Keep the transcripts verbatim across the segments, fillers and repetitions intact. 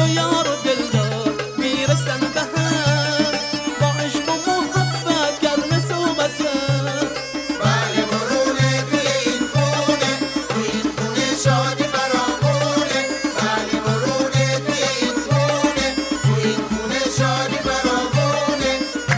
دو یار و دلدار میرسن به هم، با عشق و محبت گرم صحبتن. بله برونه توی این خونه، توی این خونه شادی فراوونه. بله برونه توی این خونه، توی این خونه شادی فراوونه.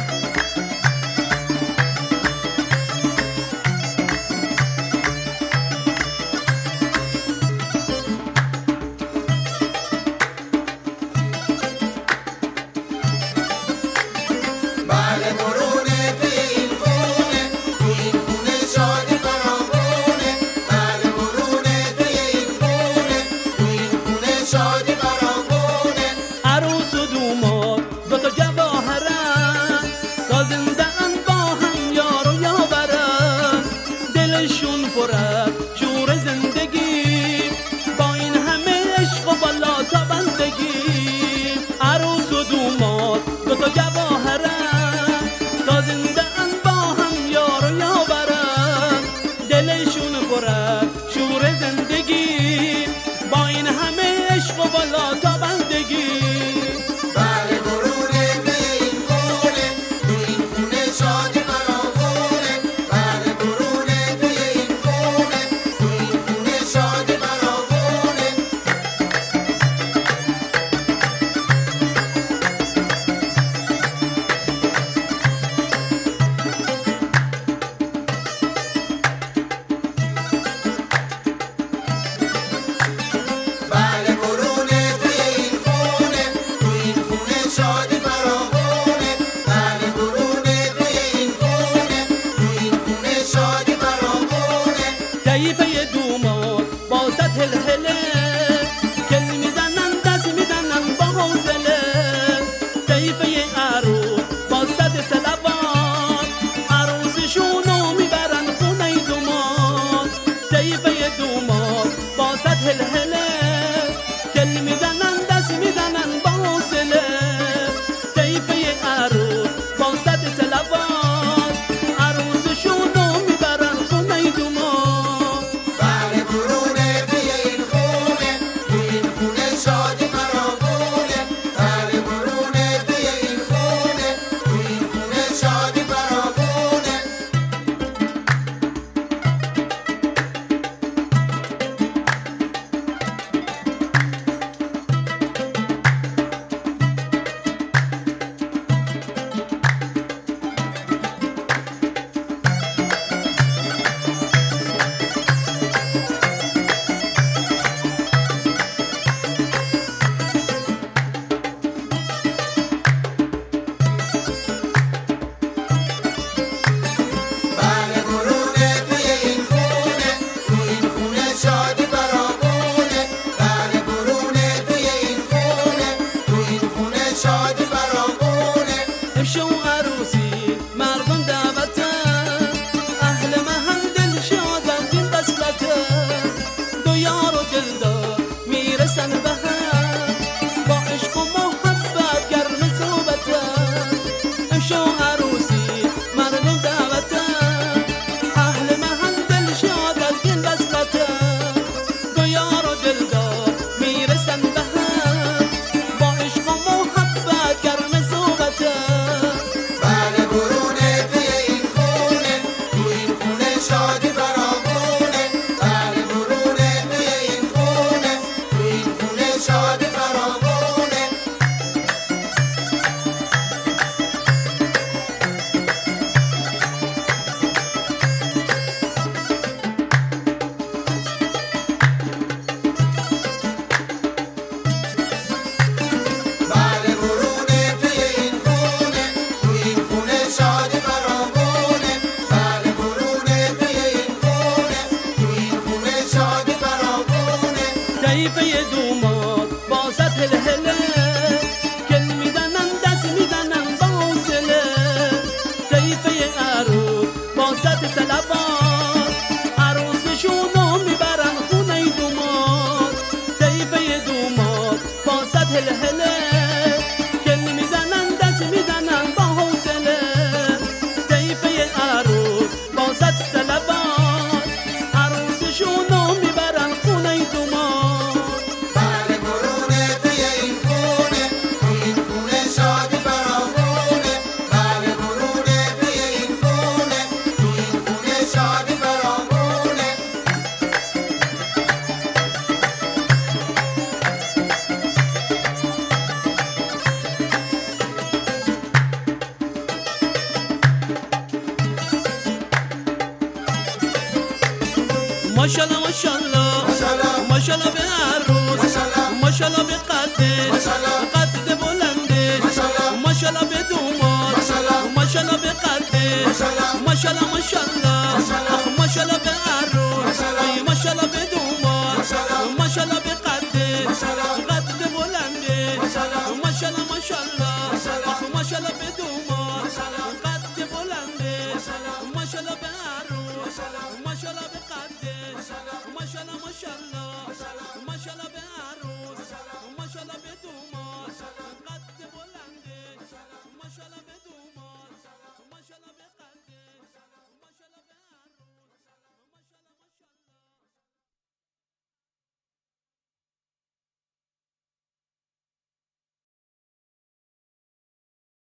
بله برونه توی این خونه، توی این خونه شادی فراوونه. بله برونه توی این خونه، توی این خونه شادی فراوونه. عروس و دوماد دو تا جواهرن، تا زنده ان با هم یار و یاورن. دلشون پر از شور زندگی، با این همه عشق و بالا تا بندگی. عروس و دوماد دو تا جواهرن، تا زنده ان با هم یار و یاورن. دلشون پر از شور زندگی، با این همه عشق و بالا تا بندگی. بله برونه توی این خونه، توی این خونه شادی فراوونه. بله برونه توی این خونه، توی این خونه شادی فراوونه. بله برونه توی این خونه، توی این خونه شادی فراوونه. بله برونه توی این خونه، توی این خونه شادی فراوونه. طیفه دوماد با سطح الهله، کل میزنن دست میزنن با حوصله. طیفه عروس با صد صلوات، عروسشونو میبرن خونه دوماد. طیفه دوماد با سطح الهله، کل میزنن دست میزنن با حوصله. طیفه عروس با صد صلوات، عروسشونو میبرن خونه دوماد. بله برونه توی این خونه، توی این خونه شادی فراوونه. بله برونه توی این خونه، توی این خونه شادی فراوونه. بله برونه توی این خونه، توی این خونه شادی فراوونه. بله برونه توی این خونه، توی این خونه شادی فراوونه. امشو عروسی مردم دعوتن، اهل محل دل شادن این وصلتن. دو یار و دلدار میرسن به هم، با عشق و محبت گرم صحبتن. امشو عروسی مردم دعوتن، اهل محل دل شاد از این وصلتن. دو یار و دلدار میرسن به هم، با عشق و محبت گرم ماشاءالله ماشاءالله ماشاءالله ماشاءالله به عروس ماشاءالله ماشاءالله به قدش ماشاءالله قد بلندش ماشاءالله ماشاءالله به دومات ماشاءالله ماشاءالله به قدش ماشاءالله ماشاءالله ماشاءالله ماشاءالله آخ ماشاءالله به عروس ماشاءالله ای ماشاءالله به دومات ماشاءالله ماشاءالله به قدش ماشاءالله قد بلندش ماشاءالله ماشاءالله ماشاءالله